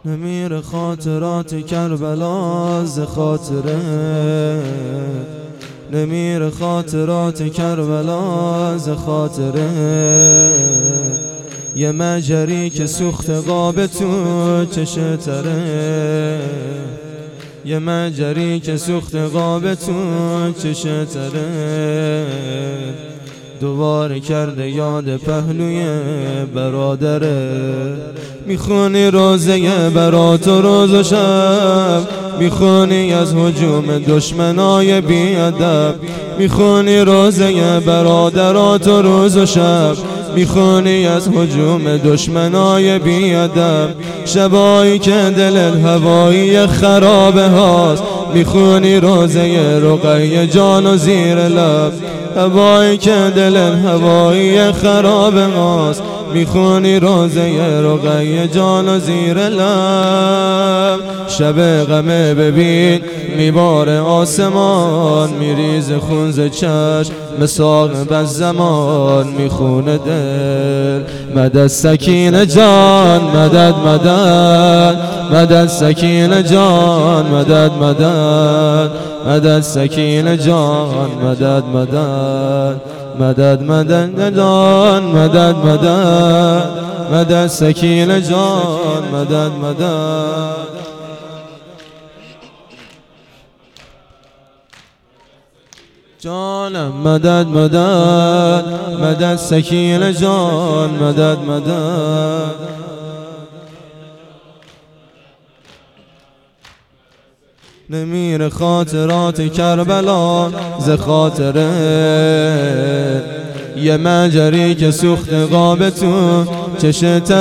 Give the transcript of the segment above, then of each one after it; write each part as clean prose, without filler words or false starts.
نمیر خاطرات کربلا ز خاطره، نمیر خاطرات کربلا ز خاطره. یه مجری که سوخت قاب تو چش تره، یه مجری که سوخت قاب تو چش تره. دوباره کرده یاد پهلوی برادره. میخونی روزه برات و روز و شب، میخونی از هجوم دشمنای بیادب. میخونی روزه برادرات و روز و شب، میخونی از هجوم دشمنای بیادب. شبایی که دل الهوایی خرابه هاست، میخونی روزه رقیه جان و زیر لب. هوایی که دل الهوایی خرابه هاست، میخونی روزه رقیه جان و زیر لب. شب غمه ببین میباره آسمان، میریز خون ز چشم مساق بز زمان. میخونه دل مدد سکینه جان، مدد مدد مدد سکینه جان، مدد مدد مدد سکینه جان، مدد مدد مدد مدد جان، مدد مدد مدد سکینه جان، مدد مدد. جانم مدد مدد مدد سکینه جان، مدد مدد. نمیر خاطرات کربلا ز خاطره، یه مجری که سوخت قاب تو چش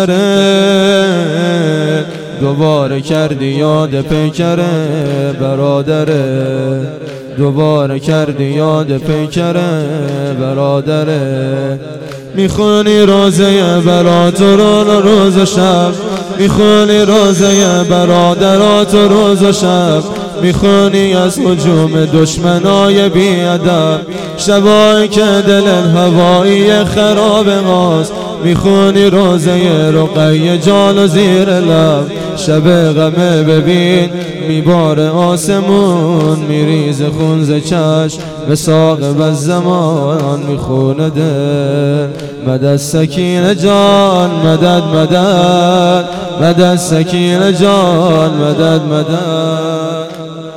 تره. دوباره کردی یاد پیکره برادره، دوباره کردی یاد پیکره برادره. میخونی روزه برات و روز و شب، میخونی روزه برادرات و روز و شب. میخونی از هجوم دشمنای بیادب. شبایی که دل الهوایی خرابه هاست، میخونی روزه رقیه جان و زیر لب. شب غمه ببین میباره آسمون، میریز خون ز چشم مساق بز زمان. میخونه دل مدد سکینه جان، مدد مدد مدد سکینه جان، مدد مدد.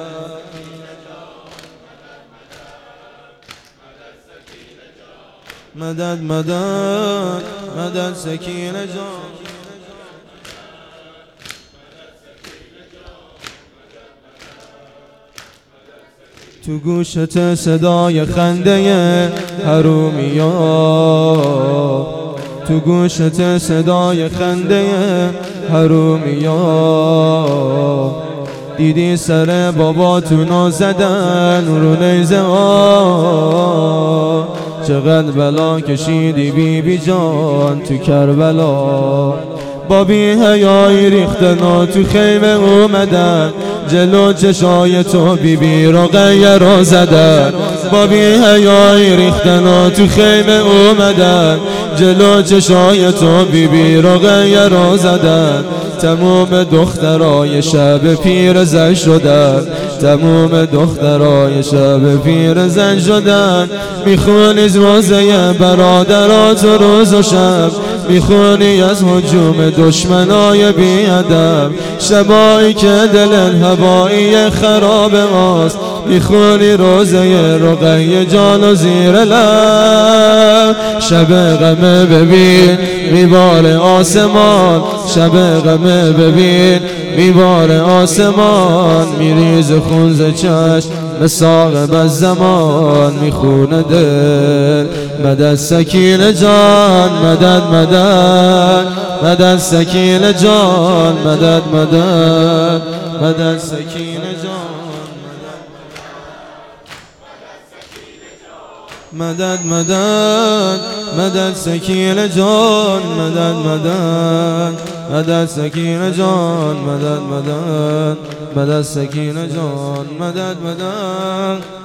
مدد مدد مدد سکینه جان. تو گوشت صدای خنده حرومیا، تو گوشت صدای خنده حرومیا. دیدی سر باباتونو زدن رو نیزه ها، چقدر بلا کشیدی بی بی جان تو کربلا. با بی حیایی ریختن تو خیمه اومدن، جلو چشای تو بی بی رقیه رو زدن. با بی حیایی ریختن تو خیمه اومدن، جلو چشای تو بی بی رقیه رو زدن. تموم دخترای شب پیر زن شدن، تموم دخترای شب پیر زن شدن. میخونی روزه برادرات و روز و شب، میخونی از هجوم دشمنای بیادب. شبایی که دل الهوایی خرابه هاست، میخونی روزه رقیه جان و زیر لب. شب غمه ببین میباره آسمان، شب غمه ببین میباره آسمان. میریز خون ز چشم مساق بز زمان. میخونه دل مدد سکینه جان، مدد مدد مدد سکینه جان، مدد مدد مدد سکینه جان، مدد مدد مدد سکینه جان، مدد مدد مدد سکینه جان، مدد مدد مدد سکینه جان، مدد مدد.